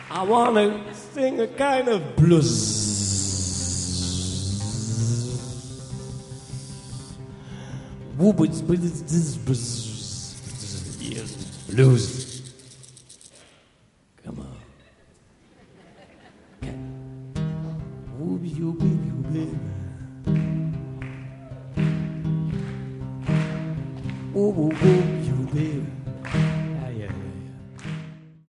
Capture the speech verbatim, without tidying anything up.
I want to sing a kind of blues. Blues. Come on. Whoopie, you baby, you baby. Whoop, whoop, whoop, you baby.